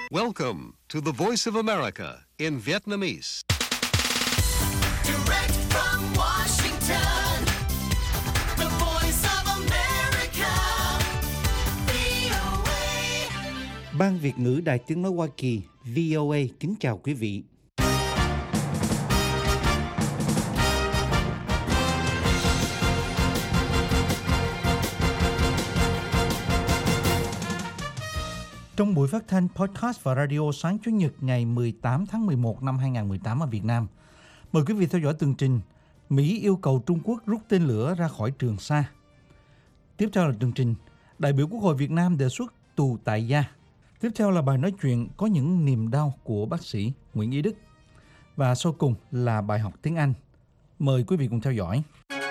Welcome to the Voice of America in Vietnamese. Direct from Washington, the Voice of America, VOA. Ban Việt ngữ Đài Tiếng nói Hoa Kỳ VOA kính chào quý vị. Trong buổi phát thanh podcast và radio sáng Chủ nhật ngày 18 tháng 11 năm 2018 ở Việt Nam, mời quý vị theo dõi tường trình Mỹ yêu cầu Trung Quốc rút tên lửa ra khỏi Trường Sa. Tiếp theo là tường trình đại biểu Quốc hội Việt Nam đề xuất tù tại gia. Tiếp theo là bài nói chuyện có những niềm đau của bác sĩ Nguyễn Ý Đức. Và sau cùng là bài học tiếng Anh. Mời quý vị cùng theo dõi.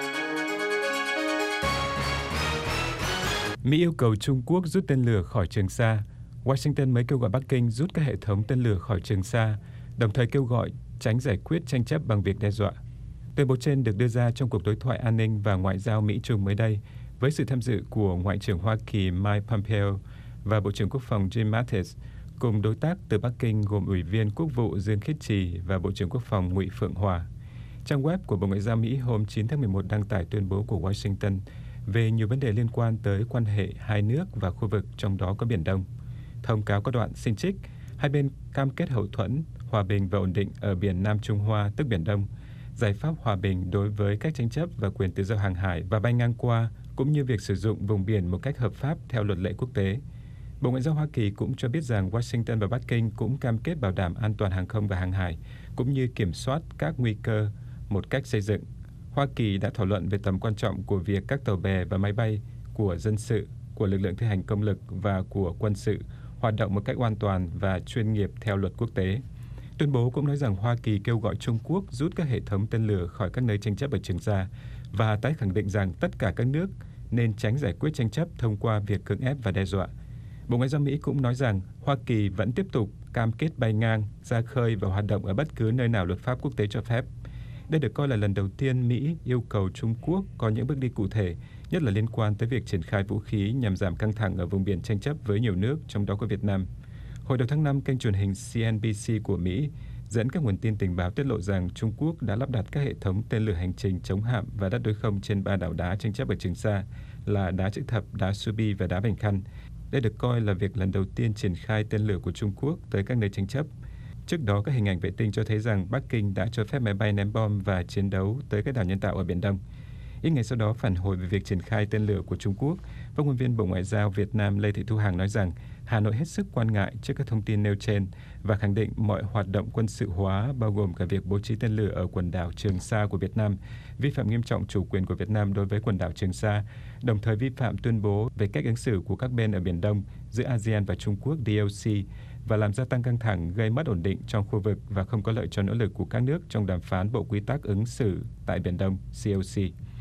Mỹ yêu cầu Trung Quốc rút tên lửa khỏi Trường Sa. Washington mới kêu gọi Bắc Kinh rút các hệ thống tên lửa khỏi Trường Sa, đồng thời kêu gọi tránh giải quyết tranh chấp bằng việc đe dọa. Tuyên bố trên được đưa ra trong cuộc đối thoại an ninh và ngoại giao Mỹ-Trung mới đây, với sự tham dự của Ngoại trưởng Hoa Kỳ Mike Pompeo và Bộ trưởng Quốc phòng Jim Mattis, cùng đối tác từ Bắc Kinh gồm Ủy viên Quốc vụ Dương Khiết Trì và Bộ trưởng Quốc phòng Ngụy Phượng Hòa. Trang web của Bộ Ngoại giao Mỹ hôm 9 tháng 11 đăng tải tuyên bố của Washington về nhiều vấn đề liên quan tới quan hệ hai nước và khu vực, trong đó có Biển Đông. Thông cáo có đoạn xin trích, hai bên cam kết hậu thuẫn, hòa bình và ổn định ở biển Nam Trung Hoa, tức Biển Đông, giải pháp hòa bình đối với các tranh chấp và quyền tự do hàng hải và bay ngang qua, cũng như việc sử dụng vùng biển một cách hợp pháp theo luật lệ quốc tế. Bộ Ngoại giao Hoa Kỳ cũng cho biết rằng Washington và Bắc Kinh cũng cam kết bảo đảm an toàn hàng không và hàng hải, cũng như kiểm soát các nguy cơ một cách xây dựng. Hoa Kỳ đã thảo luận về tầm quan trọng của việc các tàu bè và máy bay của dân sự, của lực lượng thi hành công lực và của quân sự hoạt động một cách an toàn và chuyên nghiệp theo luật quốc tế. Tuyên bố cũng nói rằng Hoa Kỳ kêu gọi Trung Quốc rút các hệ thống tên lửa khỏi các nơi tranh chấp ở Trường Sa và tái khẳng định rằng tất cả các nước nên tránh giải quyết tranh chấp thông qua việc cưỡng ép và đe dọa. Bộ Ngoại giao Mỹ cũng nói rằng Hoa Kỳ vẫn tiếp tục cam kết bay ngang, ra khơi và hoạt động ở bất cứ nơi nào luật pháp quốc tế cho phép. Đây được coi là lần đầu tiên Mỹ yêu cầu Trung Quốc có những bước đi cụ thể, nhất là liên quan tới việc triển khai vũ khí nhằm giảm căng thẳng ở vùng biển tranh chấp với nhiều nước, trong đó có Việt Nam. Hồi đầu tháng 5, kênh truyền hình CNBC của Mỹ dẫn các nguồn tin tình báo tiết lộ rằng Trung Quốc đã lắp đặt các hệ thống tên lửa hành trình chống hạm và đáp đối không trên 3 đảo đá tranh chấp ở Trường Sa là đá chữ thập, đá Subi và đá Bành Khăn. Đây được coi là việc lần đầu tiên triển khai tên lửa của Trung Quốc tới các nơi tranh chấp. Trước đó, các hình ảnh vệ tinh cho thấy rằng Bắc Kinh đã cho phép máy bay ném bom và chiến đấu tới các đảo nhân tạo ở Biển Đông. Ít ngày sau đó, phản hồi về việc triển khai tên lửa của Trung Quốc, phát ngôn viên Bộ Ngoại giao Việt Nam Lê Thị Thu Hằng nói rằng Hà Nội hết sức quan ngại trước các thông tin nêu trên và khẳng định mọi hoạt động quân sự hóa, bao gồm cả việc bố trí tên lửa ở quần đảo Trường Sa của Việt Nam, vi phạm nghiêm trọng chủ quyền của Việt Nam đối với quần đảo Trường Sa, đồng thời vi phạm tuyên bố về cách ứng xử của các bên ở Biển Đông giữa ASEAN và Trung Quốc DOC và làm gia tăng căng thẳng, gây mất ổn định trong khu vực và không có lợi cho nỗ lực của các nước trong đàm phán Bộ Quy tắc ứng xử tại Biển Đông COC.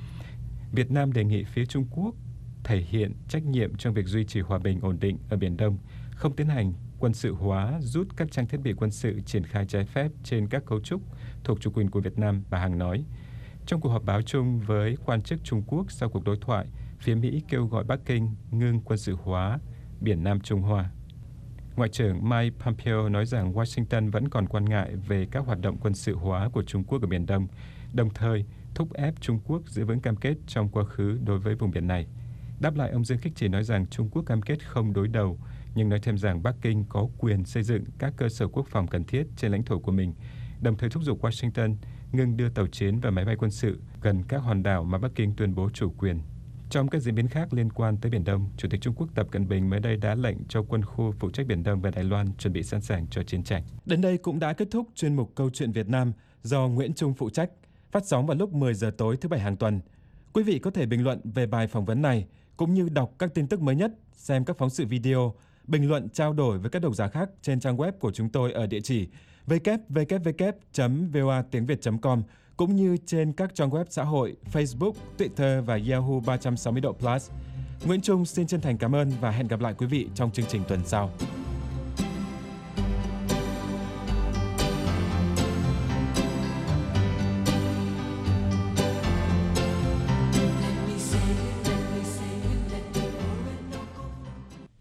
Việt Nam đề nghị phía Trung Quốc thể hiện trách nhiệm trong việc duy trì hòa bình ổn định ở Biển Đông, không tiến hành quân sự hóa, rút các trang thiết bị quân sự triển khai trái phép trên các cấu trúc thuộc chủ quyền của Việt Nam, bà Hằng nói. Trong cuộc họp báo chung với quan chức Trung Quốc sau cuộc đối thoại, phía Mỹ kêu gọi Bắc Kinh ngưng quân sự hóa Biển Nam Trung Hoa. Ngoại trưởng Mike Pompeo nói rằng Washington vẫn còn quan ngại về các hoạt động quân sự hóa của Trung Quốc ở Biển Đông, đồng thời thúc ép Trung Quốc giữ vững cam kết trong quá khứ đối với vùng biển này. Đáp lại, ông Dương Khiết Trì nói rằng Trung Quốc cam kết không đối đầu, nhưng nói thêm rằng Bắc Kinh có quyền xây dựng các cơ sở quốc phòng cần thiết trên lãnh thổ của mình, đồng thời thúc giục Washington ngừng đưa tàu chiến và máy bay quân sự gần các hòn đảo mà Bắc Kinh tuyên bố chủ quyền. Trong các diễn biến khác liên quan tới Biển Đông, Chủ tịch Trung Quốc Tập Cận Bình mới đây đã lệnh cho quân khu phụ trách Biển Đông và Đài Loan chuẩn bị sẵn sàng cho chiến tranh. Đến đây cũng đã kết thúc chuyên mục Câu chuyện Việt Nam do Nguyễn Trung phụ trách, phát sóng vào lúc 10 giờ tối thứ Bảy hàng tuần. Quý vị có thể bình luận về bài phỏng vấn này, cũng như đọc các tin tức mới nhất, xem các phóng sự video, bình luận trao đổi với các độc giả khác trên trang web của chúng tôi ở địa chỉ www.voatiengviet.com, cũng như trên các trang web xã hội Facebook, Twitter và Yahoo 360 độ Plus. Nguyễn Trung xin chân thành cảm ơn và hẹn gặp lại quý vị trong chương trình tuần sau.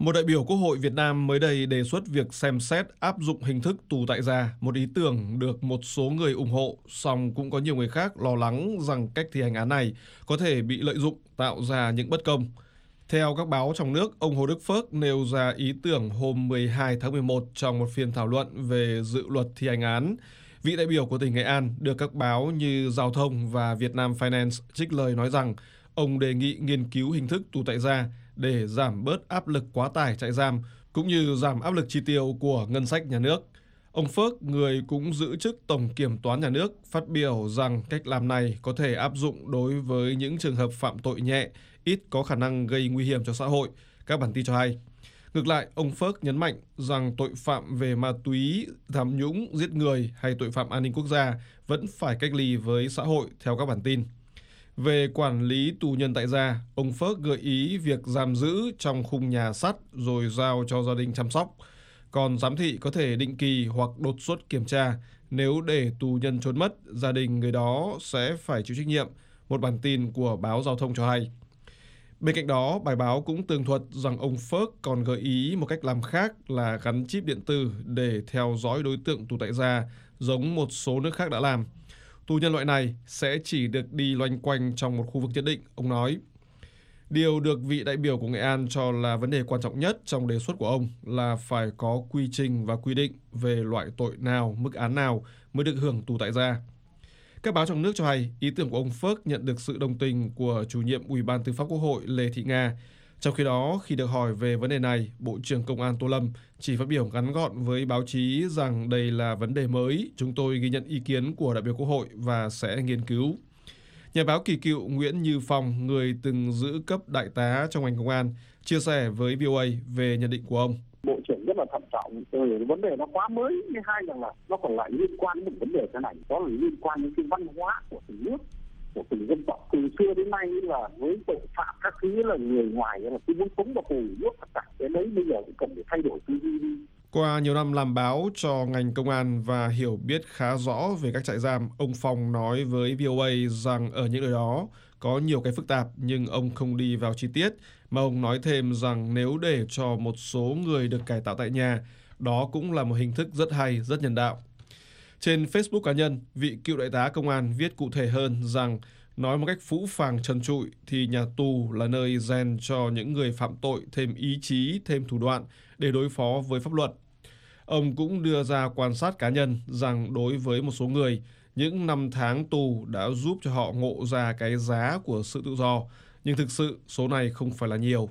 Một đại biểu Quốc hội Việt Nam mới đây đề xuất việc xem xét áp dụng hình thức tù tại gia, một ý tưởng được một số người ủng hộ, song cũng có nhiều người khác lo lắng rằng cách thi hành án này có thể bị lợi dụng, tạo ra những bất công. Theo các báo trong nước, ông Hồ Đức Phước nêu ra ý tưởng hôm 12 tháng 11 trong một phiên thảo luận về dự luật thi hành án. Vị đại biểu của tỉnh Nghệ An được các báo như Giao thông và Vietnam Finance trích lời nói rằng ông đề nghị nghiên cứu hình thức tù tại gia để giảm bớt áp lực quá tải trại giam, cũng như giảm áp lực chi tiêu của ngân sách nhà nước. Ông Phước, người cũng giữ chức Tổng Kiểm toán Nhà nước, phát biểu rằng cách làm này có thể áp dụng đối với những trường hợp phạm tội nhẹ, ít có khả năng gây nguy hiểm cho xã hội, các bản tin cho hay. Ngược lại, ông Phước nhấn mạnh rằng tội phạm về ma túy, tham nhũng, giết người hay tội phạm an ninh quốc gia vẫn phải cách ly với xã hội theo các bản tin. Về quản lý tù nhân tại gia, ông Phước gợi ý việc giam giữ trong khung nhà sắt rồi giao cho gia đình chăm sóc. Còn giám thị có thể định kỳ hoặc đột xuất kiểm tra. Nếu để tù nhân trốn mất, gia đình người đó sẽ phải chịu trách nhiệm, một bản tin của báo Giao thông cho hay. Bên cạnh đó, bài báo cũng tường thuật rằng ông Phước còn gợi ý một cách làm khác là gắn chip điện tử để theo dõi đối tượng tù tại gia, giống một số nước khác đã làm. Tù nhân loại này sẽ chỉ được đi loanh quanh trong một khu vực nhất định, ông nói. Điều được vị đại biểu của Nghệ An cho là vấn đề quan trọng nhất trong đề xuất của ông là phải có quy trình và quy định về loại tội nào, mức án nào mới được hưởng tù tại gia. Các báo trong nước cho hay ý tưởng của ông Phước nhận được sự đồng tình của chủ nhiệm Ủy ban Tư pháp Quốc hội Lê Thị Nga. Trong khi đó, khi được hỏi về vấn đề này, Bộ trưởng Công an Tô Lâm chỉ phát biểu ngắn gọn với báo chí rằng đây là vấn đề mới, chúng tôi ghi nhận ý kiến của đại biểu Quốc hội và sẽ nghiên cứu. Nhà báo kỳ cựu Nguyễn Như Phong, người từng giữ cấp đại tá trong ngành công an, chia sẻ với VOA về nhận định của ông. Bộ trưởng rất là thận trọng, vấn đề nó quá mới, thứ hai là nó còn lại liên quan đến một vấn đề thế này, đó là liên quan đến cái văn hóa của từng nước, của từng dân tộc. Từ xưa đến nay là với tội phạm các thứ là người ngoài là cứ muốn tống vào tù nuốt tất cả, cái đấy bây giờ cũng cần phải thay đổi tư duy đi. Qua nhiều năm làm báo cho ngành công an và hiểu biết khá rõ về các trại giam, ông Phong nói với VOA rằng ở những nơi đó có nhiều cái phức tạp nhưng ông không đi vào chi tiết, mà ông nói thêm rằng nếu để cho một số người được cải tạo tại nhà, đó cũng là một hình thức rất hay, rất nhân đạo. Trên Facebook cá nhân, vị cựu đại tá công an viết cụ thể hơn rằng nói một cách phũ phàng trần trụi thì nhà tù là nơi rèn cho những người phạm tội thêm ý chí, thêm thủ đoạn để đối phó với pháp luật. Ông cũng đưa ra quan sát cá nhân rằng đối với một số người, những năm tháng tù đã giúp cho họ ngộ ra cái giá của sự tự do, nhưng thực sự số này không phải là nhiều.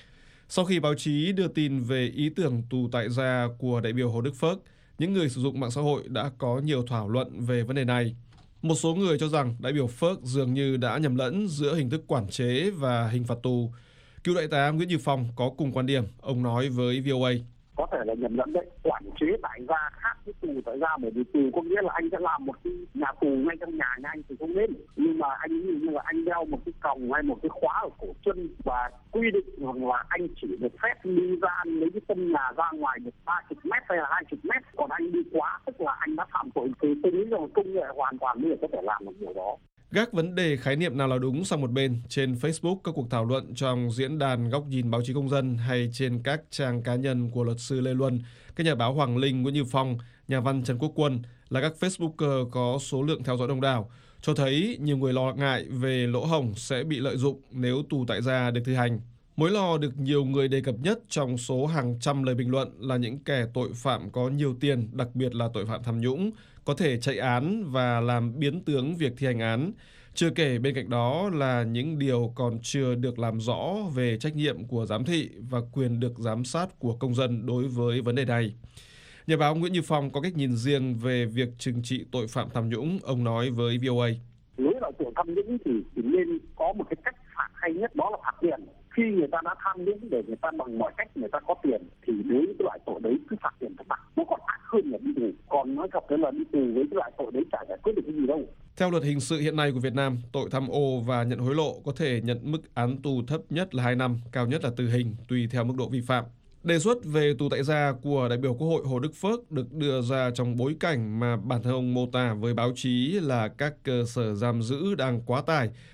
Sau khi báo chí đưa tin về ý tưởng tù tại gia của đại biểu Hồ Đức Phước, những người sử dụng mạng xã hội đã có nhiều thảo luận về vấn đề này. Một số người cho rằng đại biểu Phước dường như đã nhầm lẫn giữa hình thức quản chế và hình phạt tù. Cựu đại tá Nguyễn Như Phong có cùng quan điểm, ông nói với VOA. Có thể là nhầm lẫn đấy, quản chế tại gia khác với tù tại gia, bởi vì tù có nghĩa là anh sẽ làm một cái nhà tù ngay trong nhà anh thì không nên, nhưng mà anh như là anh đeo một cái còng hay một cái khóa ở cổ chân và quy định rằng là anh chỉ được phép đi ra lấy cái tân nhà ra ngoài được 30 mét hay là 20 mét, còn anh đi quá tức là anh đã phạm tội. Thì tôi nghĩ rằng công nghệ hoàn toàn bây giờ có thể làm được điều đó. Gác vấn đề khái niệm nào là đúng sang một bên, trên Facebook các cuộc thảo luận trong diễn đàn Góc nhìn báo chí công dân hay trên các trang cá nhân của luật sư Lê Luân, các nhà báo Hoàng Linh, Nguyễn Như Phong, nhà văn Trần Quốc Quân là các Facebooker có số lượng theo dõi đông đảo, cho thấy nhiều người lo ngại về lỗ hổng sẽ bị lợi dụng nếu tù tại gia được thi hành. Mối lo được nhiều người đề cập nhất trong số hàng trăm lời bình luận là những kẻ tội phạm có nhiều tiền, đặc biệt là tội phạm tham nhũng, có thể chạy án và làm biến tướng việc thi hành án. Chưa kể bên cạnh đó là những điều còn chưa được làm rõ về trách nhiệm của giám thị và quyền được giám sát của công dân đối với vấn đề này. Nhà báo Nguyễn Như Phong có cách nhìn riêng về việc trừng trị tội phạm tham nhũng, ông nói với VOA. Đối với tội tham nhũng thì nên có một cái cách phạt hay nhất, đó là phạt tiền. Khi người ta đã tham nhũng để người ta bằng mọi cách người ta có tiền thì đối với loại tội đấy cứ phạt tiền thật nặng, nó còn ác hơn là đi tù. Còn nói thật là đi tù với cái loại tội đấy chả giải quyết được cái gì đâu. Theo luật hình sự hiện nay của Việt Nam, tội tham ô và nhận hối lộ có thể nhận mức án tù thấp nhất là 2 năm, cao nhất là tử hình, tùy theo mức độ vi phạm. Đề xuất về tù tại gia của đại biểu Quốc hội Hồ Đức Phước được đưa ra trong bối cảnh mà bản thân ông mô tả với báo chí là các cơ sở giam giữ đang quá tải,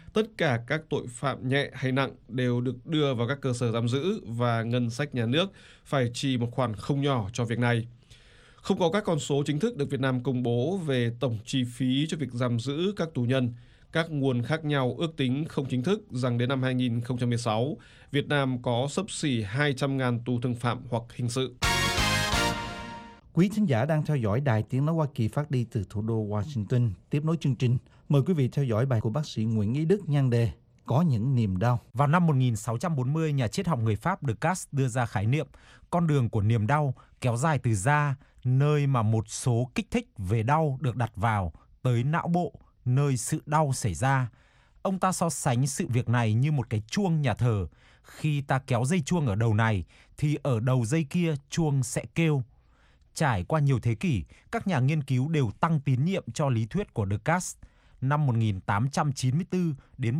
Tất cả các tội phạm nhẹ hay nặng đều được đưa vào các cơ sở giam giữ và ngân sách nhà nước phải chi một khoản không nhỏ cho việc này. Không có các con số chính thức được Việt Nam công bố về tổng chi phí cho việc giam giữ các tù nhân. Các nguồn khác nhau ước tính không chính thức rằng đến năm 2016, Việt Nam có xấp xỉ 200.000 tù thương phạm hoặc hình sự. Quý thính giả đang theo dõi Đài Tiếng Nói Hoa Kỳ phát đi từ thủ đô Washington. Tiếp nối chương trình, mời quý vị theo dõi bài của bác sĩ Nguyễn Ý Đức nhan đề Có những niềm đau. Vào năm 1640, nhà triết học người Pháp Descartes đưa ra khái niệm con đường của niềm đau kéo dài từ da, nơi mà một số kích thích về đau được đặt vào, tới não bộ, nơi sự đau xảy ra. Ông ta so sánh sự việc này như một cái chuông nhà thờ. Khi ta kéo dây chuông ở đầu này, thì ở đầu dây kia chuông sẽ kêu. Trải qua nhiều thế kỷ, các nhà nghiên cứu đều tăng tín nhiệm cho lý thuyết của Descartes. Năm 1894 đến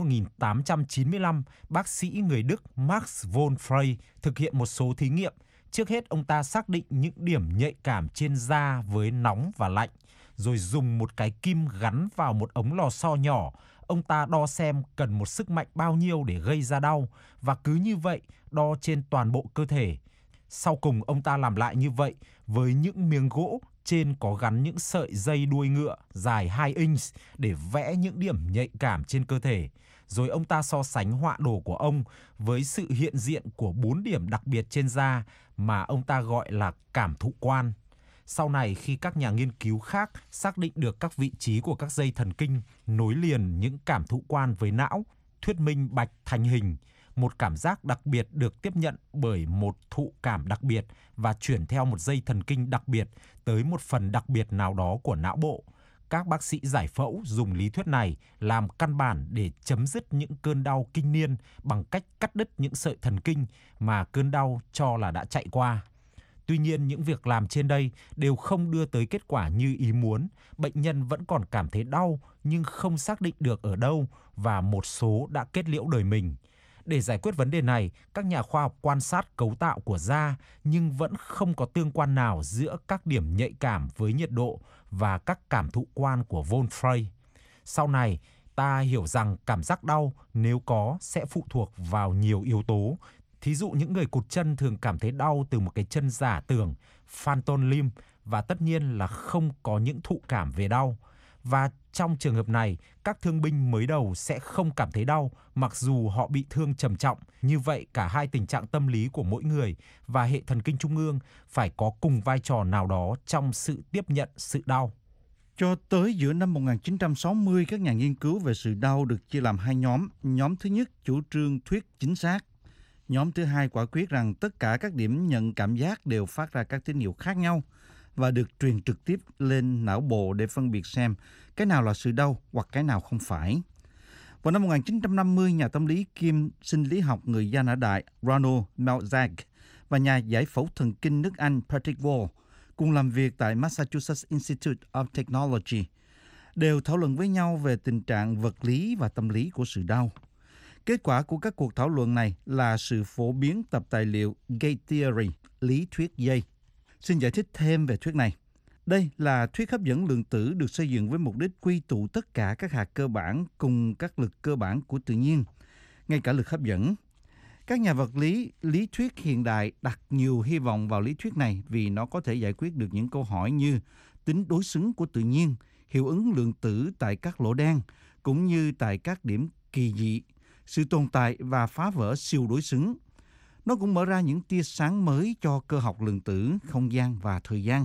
1895, bác sĩ người Đức Max von Frey thực hiện một số thí nghiệm. Trước hết, ông ta xác định những điểm nhạy cảm trên da với nóng và lạnh, rồi dùng một cái kim gắn vào một ống lò xo nhỏ. Ông ta đo xem cần một sức mạnh bao nhiêu để gây ra đau, và cứ như vậy đo trên toàn bộ cơ thể. Sau cùng ông ta làm lại như vậy với những miếng gỗ trên có gắn những sợi dây đuôi ngựa dài 2 inch để vẽ những điểm nhạy cảm trên cơ thể. Rồi ông ta so sánh họa đồ của ông với sự hiện diện của 4 điểm đặc biệt trên da mà ông ta gọi là cảm thụ quan. Sau này, khi các nhà nghiên cứu khác xác định được các vị trí của các dây thần kinh nối liền những cảm thụ quan với não, thuyết minh bạch thành hình, một cảm giác đặc biệt được tiếp nhận bởi một thụ cảm đặc biệt và chuyển theo một dây thần kinh đặc biệt tới một phần đặc biệt nào đó của não bộ. Các bác sĩ giải phẫu dùng lý thuyết này làm căn bản để chấm dứt những cơn đau kinh niên bằng cách cắt đứt những sợi thần kinh mà cơn đau cho là đã chạy qua. Tuy nhiên, những việc làm trên đây đều không đưa tới kết quả như ý muốn. Bệnh nhân vẫn còn cảm thấy đau nhưng không xác định được ở đâu, và một số đã kết liễu đời mình. Để giải quyết vấn đề này, các nhà khoa học quan sát cấu tạo của da nhưng vẫn không có tương quan nào giữa các điểm nhạy cảm với nhiệt độ và các cảm thụ quan của von Frey. Sau này, ta hiểu rằng cảm giác đau nếu có sẽ phụ thuộc vào nhiều yếu tố. Thí dụ những người cụt chân thường cảm thấy đau từ một cái chân giả tưởng, phantom limb, và tất nhiên là không có những thụ cảm về đau. Và trong trường hợp này, các thương binh mới đầu sẽ không cảm thấy đau mặc dù họ bị thương trầm trọng. Như vậy, cả hai tình trạng tâm lý của mỗi người và hệ thần kinh trung ương phải có cùng vai trò nào đó trong sự tiếp nhận sự đau. Cho tới giữa năm 1960, các nhà nghiên cứu về sự đau được chia làm hai nhóm. Nhóm thứ nhất chủ trương thuyết chính xác. Nhóm thứ hai quả quyết rằng tất cả các điểm nhận cảm giác đều phát ra các tín hiệu khác nhau và được truyền trực tiếp lên não bộ để phân biệt xem cái nào là sự đau hoặc cái nào không phải. Vào năm 1950, nhà tâm lý kiêm sinh lý học người Gia Nã Đại Ronald Melzack và nhà giải phẫu thần kinh nước Anh Patrick Wall cùng làm việc tại Massachusetts Institute of Technology đều thảo luận với nhau về tình trạng vật lý và tâm lý của sự đau. Kết quả của các cuộc thảo luận này là sự phổ biến tập tài liệu Gate Theory, lý thuyết dây. Xin giải thích thêm về thuyết này. Đây là thuyết hấp dẫn lượng tử được xây dựng với mục đích quy tụ tất cả các hạt cơ bản cùng các lực cơ bản của tự nhiên, ngay cả lực hấp dẫn. Các nhà vật lý, lý thuyết hiện đại đặt nhiều hy vọng vào lý thuyết này vì nó có thể giải quyết được những câu hỏi như tính đối xứng của tự nhiên, hiệu ứng lượng tử tại các lỗ đen, cũng như tại các điểm kỳ dị, sự tồn tại và phá vỡ siêu đối xứng. Nó cũng mở ra những tia sáng mới cho cơ học lượng tử, không gian và thời gian.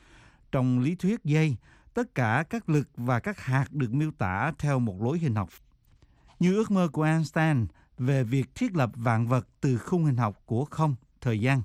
Trong lý thuyết dây, tất cả các lực và các hạt được miêu tả theo một lối hình học. Như ước mơ của Einstein về việc thiết lập vạn vật từ khung hình học của không, thời gian.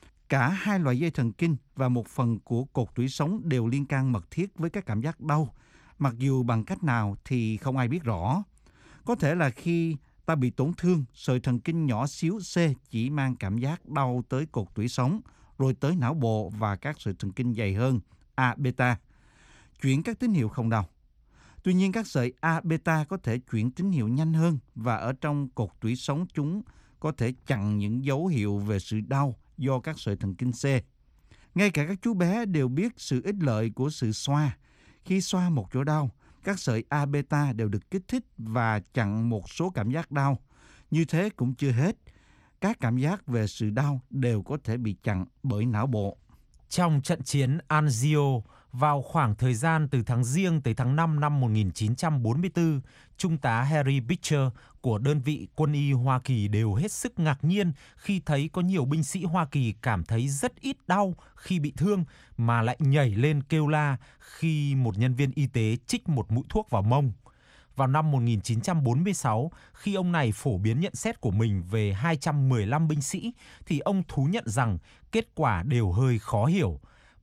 Cả hai loại dây thần kinh và một phần của cột tủy sống đều liên can mật thiết với các cảm giác đau, mặc dù bằng cách nào thì không ai biết rõ. Có thể là khi ta bị tổn thương, sợi thần kinh nhỏ xíu C chỉ mang cảm giác đau tới cột tủy sống, rồi tới não bộ và các sợi thần kinh dày hơn, A-beta, chuyển các tín hiệu không đau. Tuy nhiên, các sợi A-beta có thể chuyển tín hiệu nhanh hơn và ở trong cột tủy sống chúng có thể chặn những dấu hiệu về sự đau do các sợi thần kinh C. Ngay cả các chú bé đều biết sự ích lợi của sự xoa. Khi xoa một chỗ đau, Các sợi A-beta đều được kích thích và chặn một số cảm giác đau. Như thế cũng chưa hết. Các cảm giác về sự đau đều có thể bị chặn bởi não bộ. Trong trận chiến Anzio, vào khoảng thời gian từ tháng Giêng tới tháng 5 năm 1944, Trung tá Harry Beecher của đơn vị quân y Hoa Kỳ đều hết sức ngạc nhiên khi thấy có nhiều binh sĩ Hoa Kỳ cảm thấy rất ít đau khi bị thương mà lại nhảy lên kêu la khi một nhân viên y tế chích một mũi thuốc vào mông. Vào năm 1946, khi ông này phổ biến nhận xét của mình về 215 binh sĩ, thì ông thú nhận rằng kết quả đều hơi khó hiểu.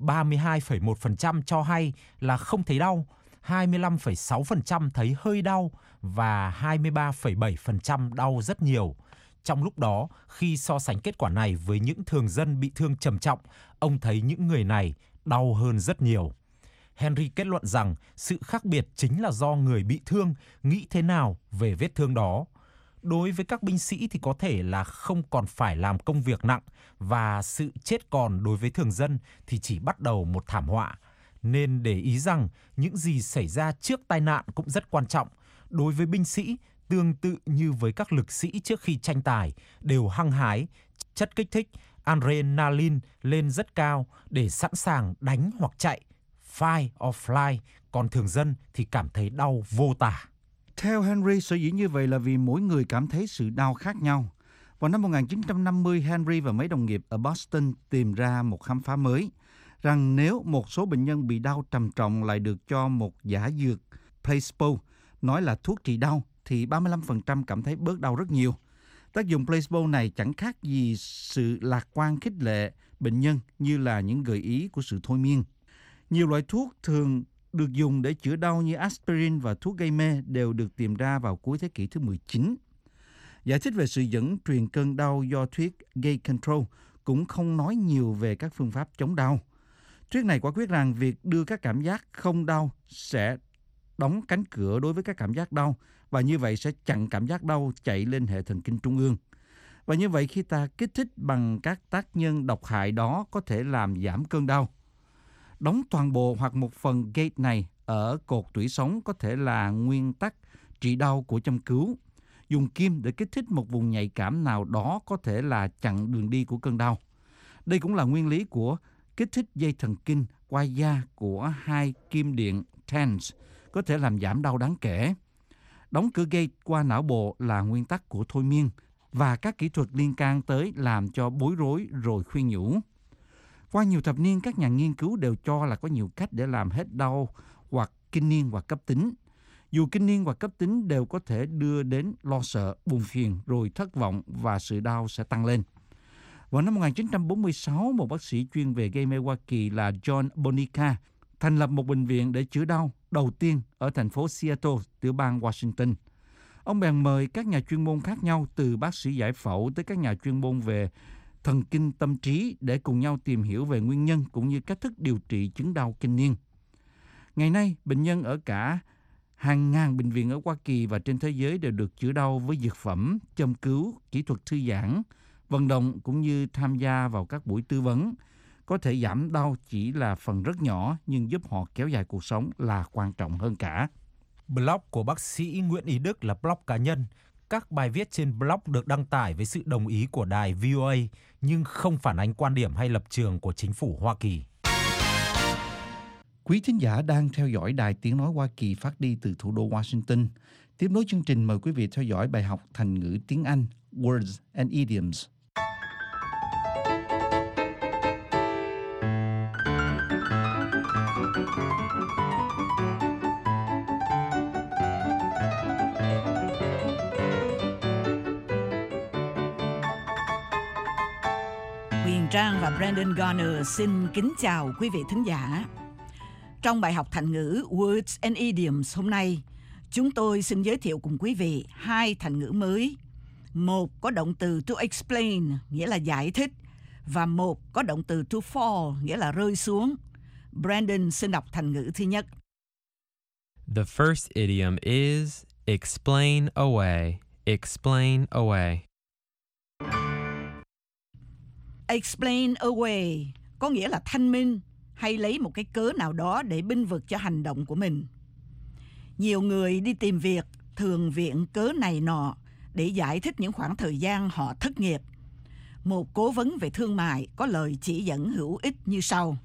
32,1% cho hay là không thấy đau, 25,6% thấy hơi đau và 23,7% đau rất nhiều. Trong lúc đó, khi so sánh kết quả này với những thường dân bị thương trầm trọng, ông thấy những người này đau hơn rất nhiều. Henry kết luận rằng sự khác biệt chính là do người bị thương nghĩ thế nào về vết thương đó. Đối với các binh sĩ thì có thể là không còn phải làm công việc nặng và sự chết còn đối với thường dân thì chỉ bắt đầu một thảm họa. Nên để ý rằng những gì xảy ra trước tai nạn cũng rất quan trọng. Đối với binh sĩ, tương tự như với các lực sĩ trước khi tranh tài, đều hăng hái, chất kích thích adrenaline lên rất cao để sẵn sàng đánh hoặc chạy, fight or fly, còn thường dân thì cảm thấy đau vô tả. Theo Henry, sở dĩ như vậy là vì mỗi người cảm thấy sự đau khác nhau. Vào năm 1950, Henry và mấy đồng nghiệp ở Boston tìm ra một khám phá mới, rằng nếu một số bệnh nhân bị đau trầm trọng lại được cho một giả dược placebo, nói là thuốc trị đau, thì 35% cảm thấy bớt đau rất nhiều. Tác dụng placebo này chẳng khác gì sự lạc quan khích lệ bệnh nhân như là những gợi ý của sự thôi miên. Nhiều loại thuốc thường được dùng để chữa đau như aspirin và thuốc gây mê đều được tìm ra vào cuối thế kỷ thứ 19. Giải thích về sự dẫn truyền cơn đau do thuyết gate control cũng không nói nhiều về các phương pháp chống đau. Thuyết này quả quyết rằng việc đưa các cảm giác không đau sẽ đóng cánh cửa đối với các cảm giác đau và như vậy sẽ chặn cảm giác đau chạy lên hệ thần kinh trung ương. Và như vậy khi ta kích thích bằng các tác nhân độc hại đó có thể làm giảm cơn đau. Đóng toàn bộ hoặc một phần gate này ở cột tủy sống có thể là nguyên tắc trị đau của châm cứu. Dùng kim để kích thích một vùng nhạy cảm nào đó có thể là chặn đường đi của cơn đau. Đây cũng là nguyên lý của kích thích dây thần kinh qua da của hai kim điện TENS có thể làm giảm đau đáng kể. Đóng cửa gate qua não bộ là nguyên tắc của thôi miên và các kỹ thuật liên can tới làm cho bối rối rồi khuyên nhủ. Qua nhiều thập niên, các nhà nghiên cứu đều cho là có nhiều cách để làm hết đau hoặc kinh niên hoặc cấp tính. Dù kinh niên hoặc cấp tính đều có thể đưa đến lo sợ, buồn phiền, rồi thất vọng và sự đau sẽ tăng lên. Vào năm 1946, một bác sĩ chuyên về gây mê Hoa Kỳ là John Bonica thành lập một bệnh viện để chữa đau đầu tiên ở thành phố Seattle, tiểu bang Washington. Ông bèn mời các nhà chuyên môn khác nhau từ bác sĩ giải phẫu tới các nhà chuyên môn về thần kinh tâm trí để cùng nhau tìm hiểu về nguyên nhân cũng như cách thức điều trị chứng đau kinh niên. Ngày nay, bệnh nhân ở cả hàng ngàn bệnh viện ở Hoa Kỳ và trên thế giới đều được chữa đau với dược phẩm, châm cứu, kỹ thuật thư giãn, vận động cũng như tham gia vào các buổi tư vấn. Có thể giảm đau chỉ là phần rất nhỏ nhưng giúp họ kéo dài cuộc sống là quan trọng hơn cả. Blog của bác sĩ Nguyễn Ý Đức là blog cá nhân. Các bài viết trên blog được đăng tải với sự đồng ý của đài VOA nhưng không phản ánh quan điểm hay lập trường của chính phủ Hoa Kỳ. Quý thính giả đang theo dõi Đài Tiếng Nói Hoa Kỳ phát đi từ thủ đô Washington. Tiếp nối chương trình, mời quý vị theo dõi bài học thành ngữ tiếng Anh Words and Idioms. Huyền Trang và Brandon Garner xin kính chào quý vị thính giả. Trong bài học thành ngữ Words and Idioms hôm nay, chúng tôi xin giới thiệu cùng quý vị hai thành ngữ mới. Một có động từ to explain, nghĩa là giải thích, và một có động từ to fall, nghĩa là rơi xuống. Brandon xin đọc thành ngữ thứ nhất. The first idiom is explain away. Explain away. Explain away có nghĩa là thanh minh hay lấy một cái cớ nào đó để bênh vực cho hành động của mình. Nhiều người đi tìm việc thường viện cớ này nọ để giải thích những khoảng thời gian họ thất nghiệp. Một cố vấn về thương mại có lời chỉ dẫn hữu ích như sau.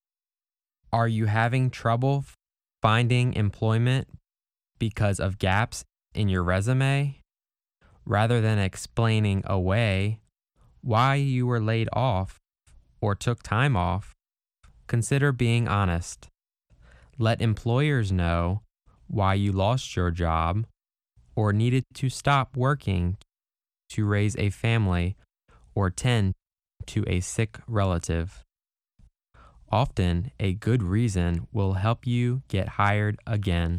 Are you having trouble finding employment because of gaps in your resume? Rather than explaining away why you were laid off or took time off, consider being honest. Let employers know why you lost your job or needed to stop working to raise a family or tend to a sick relative. Often, a good reason will help you get hired again.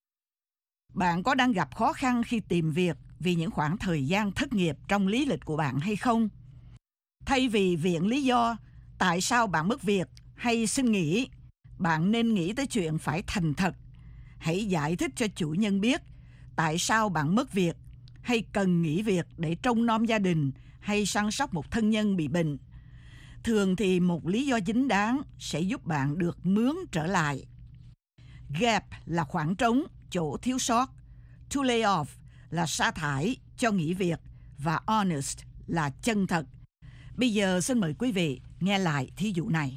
Bạn có đang gặp khó khăn khi tìm việc vì những khoảng thời gian thất nghiệp trong lý lịch của bạn hay không? Thay vì viện lý do tại sao bạn mất việc hay xin nghỉ, bạn nên nghĩ tới chuyện phải thành thật. Hãy giải thích cho chủ nhân biết tại sao bạn mất việc hay cần nghỉ việc để trông nom gia đình hay săn sóc một thân nhân bị bệnh. Thường thì một lý do chính đáng sẽ giúp bạn được mướn trở lại. Gap là khoảng trống, chỗ thiếu sót. To lay off là sa thải, cho nghỉ việc. Và honest là chân thật. Bây giờ xin mời quý vị nghe lại thí dụ này.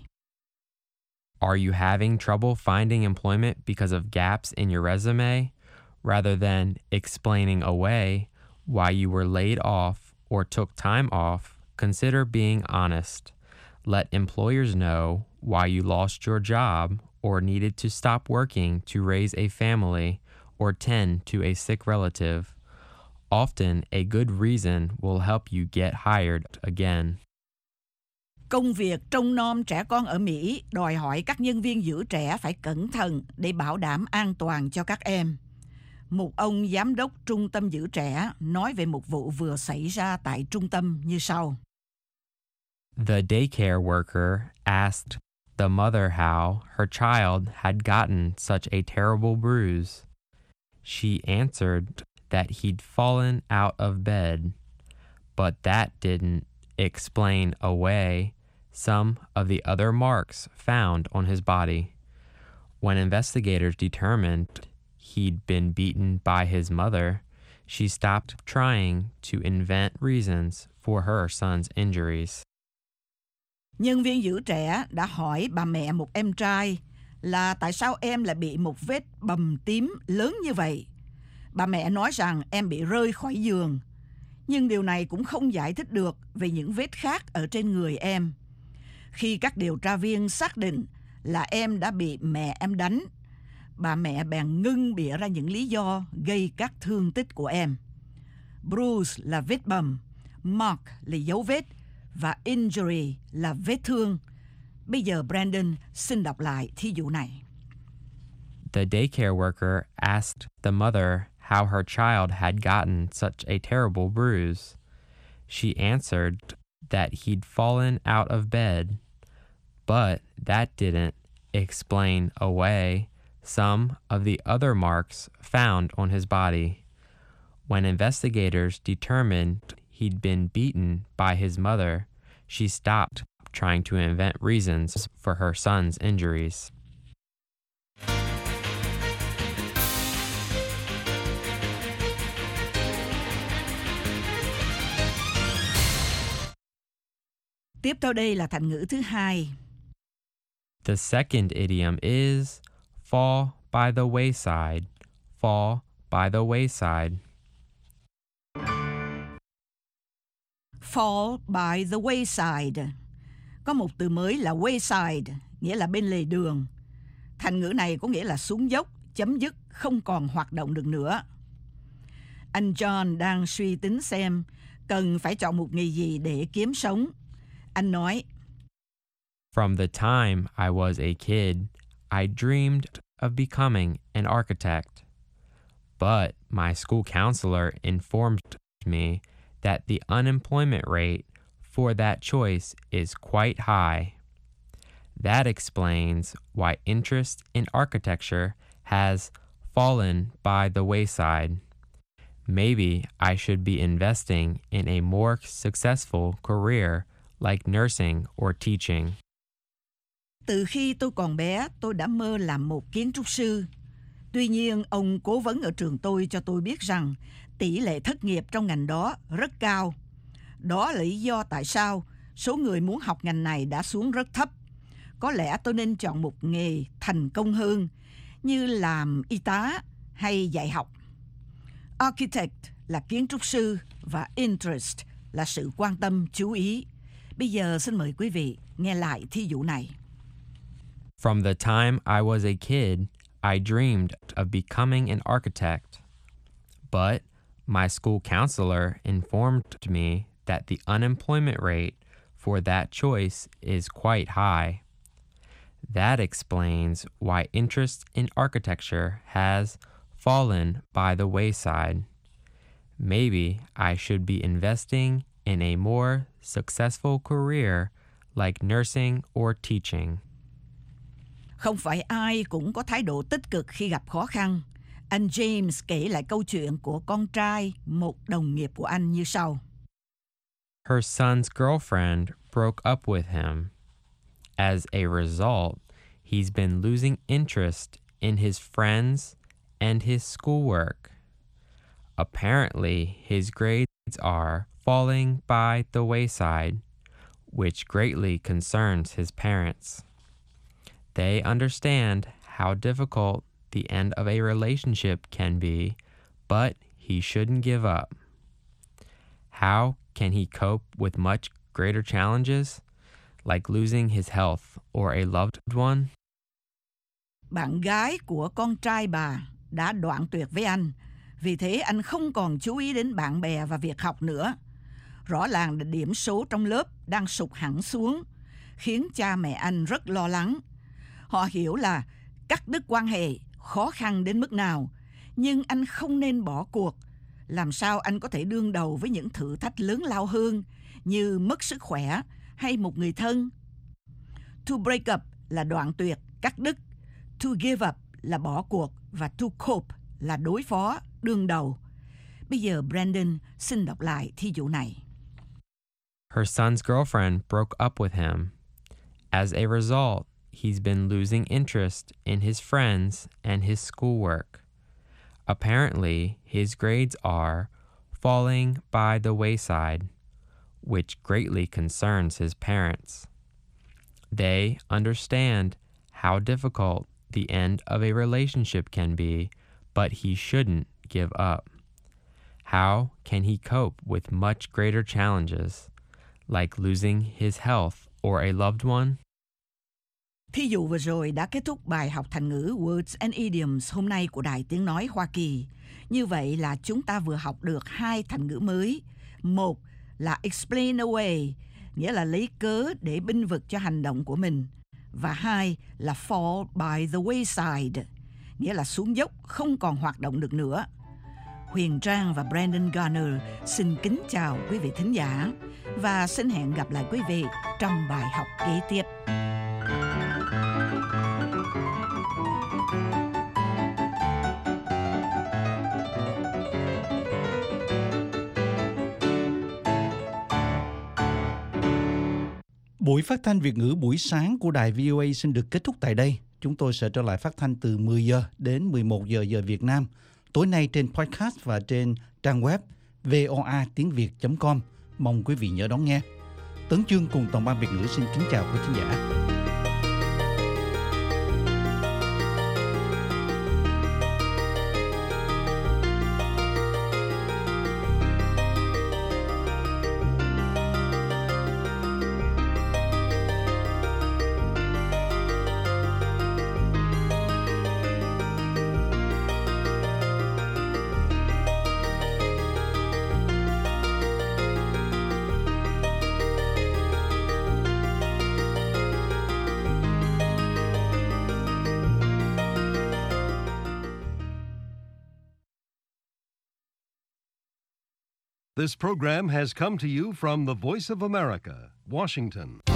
Are you having trouble finding employment because of gaps in your resume? Rather than explaining away why you were laid off or took time off, consider being honest. Let employers know why you lost your job or needed to stop working to raise a family or tend to a sick relative. Often, a good reason will help you get hired again. Công việc trông nom trẻ con ở Mỹ đòi hỏi các nhân viên giữ trẻ phải cẩn thận để bảo đảm an toàn cho các em. Một ông giám đốc trung tâm giữ trẻ nói về một vụ vừa xảy ra tại trung tâm như sau. The daycare worker asked the mother how her child had gotten such a terrible bruise. She answered that he'd fallen out of bed, but that didn't explain away some of the other marks found on his body. When investigators determined he'd been beaten by his mother, she stopped trying to invent reasons for her son's injuries. Nhân viên giữ trẻ đã hỏi bà mẹ một em trai là tại sao em lại bị một vết bầm tím lớn như vậy. Bà mẹ nói rằng em bị rơi khỏi giường, nhưng điều này cũng không giải thích được về những vết khác ở trên người em. Khi các điều tra viên xác định là em đã bị mẹ em đánh, bà mẹ bèn ngưng bịa ra những lý do gây các thương tích của em. Bruise là vết bầm, mark là dấu vết và injury là vết thương. Bây giờ Brandon xin đọc lại thí dụ này. The daycare worker asked the mother how her child had gotten such a terrible bruise. She answered that he'd fallen out of bed, but that didn't explain away some of the other marks found on his body. When investigators determined he'd been beaten by his mother, she stopped trying to invent reasons for her son's injuries. Tiếp theo đây là thành ngữ thứ hai. The second idiom is fall by the wayside. Fall by the wayside. Fall by the wayside. Có một từ mới là wayside, nghĩa là bên lề đường. Thành ngữ này có nghĩa là xuống dốc, chấm dứt, không còn hoạt động được nữa. Anh John đang suy tính xem cần phải chọn một nghề gì để kiếm sống. Anh nói, From the time I was a kid, I dreamed of becoming an architect. But my school counselor informed me that the unemployment rate for that choice is quite high. That explains why interest in architecture has fallen by the wayside. Maybe I should be investing in a more successful career like nursing or teaching. Từ khi tôi còn bé, tôi đã mơ làm một kiến trúc sư. Tuy nhiên, ông cố vấn ở trường tôi cho tôi biết rằng tỷ lệ thất nghiệp trong ngành đó rất cao. Đó là lý do tại sao số người muốn học ngành này đã xuống rất thấp. Có lẽ tôi nên chọn một nghề thành công hơn, như làm y tá hay dạy học. Architect là kiến trúc sư và interest là sự quan tâm, chú ý. Bây giờ xin mời quý vị nghe lại thí dụ này. From the time I was a kid, I dreamed of becoming an architect. But my school counselor informed me that the unemployment rate for that choice is quite high. That explains why interest in architecture has fallen by the wayside. Maybe I should be investing in a more successful career like nursing or teaching. Không phải ai cũng có thái độ tích cực khi gặp khó khăn. Anh James kể lại câu chuyện của con trai một đồng nghiệp của anh như sau. Her son's girlfriend broke up with him. As a result, he's been losing interest in his friends and his schoolwork. Apparently, his grades are falling by the wayside, which greatly concerns his parents. They understand how difficult the end of a relationship can be, but he shouldn't give up. How can he cope with much greater challenges, like losing his health or a loved one? Bạn gái của con trai bà đã đoạn tuyệt với anh, vì thế anh không còn chú ý đến bạn bè và việc học nữa. Rõ ràng là điểm số trong lớp đang sụt hẳn xuống, khiến cha mẹ anh rất lo lắng. Họ hiểu là cắt đứt quan hệ khó khăn đến mức nào, nhưng anh không nên bỏ cuộc. Làm sao anh có thể đương đầu với những thử thách lớn lao hơn như mất sức khỏe hay một người thân? To break up là đoạn tuyệt, cắt đứt. To give up là bỏ cuộc và to cope là đối phó, đương đầu. Bây giờ Brandon xin đọc lại thí dụ này. Her son's girlfriend broke up with him. As a result, he's been losing interest in his friends and his schoolwork. Apparently, his grades are falling by the wayside, which greatly concerns his parents. They understand how difficult the end of a relationship can be, but he shouldn't give up. How can he cope with much greater challenges, like losing his health or a loved one? Thí dụ vừa rồi đã kết thúc bài học thành ngữ Words and Idioms hôm nay của Đài Tiếng Nói Hoa Kỳ. Như vậy là chúng ta vừa học được 2 thành ngữ mới. Một là explain away, nghĩa là lấy cớ để bênh vực cho hành động của mình. Và 2 là fall by the wayside, nghĩa là xuống dốc, không còn hoạt động được nữa. Huyền Trang và Brandon Garner xin kính chào quý vị thính giả và xin hẹn gặp lại quý vị trong bài học kế tiếp. Buổi phát thanh Việt ngữ buổi sáng của đài VOA xin được kết thúc tại đây. Chúng tôi sẽ trở lại phát thanh từ 10 giờ đến 11 giờ giờ Việt Nam. Tối nay trên podcast và trên trang web voatiengviet.com. Mong quý vị nhớ đón nghe. Tấn Chương cùng toàn ban Việt ngữ xin kính chào quý khán giả. This program has come to you from the Voice of America, Washington.